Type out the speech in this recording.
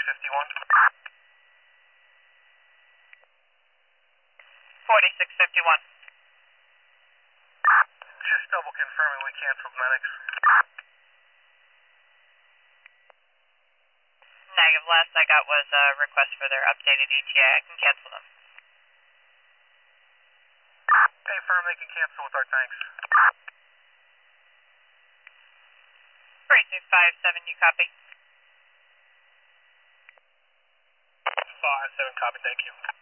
4651. 4651. Just double confirming we canceled medics. Negative. Last I got was a request for their updated ETA. I can cancel them. Hey, firm, they can cancel with our thanks. 3657, you copy? 57, copy, thank you.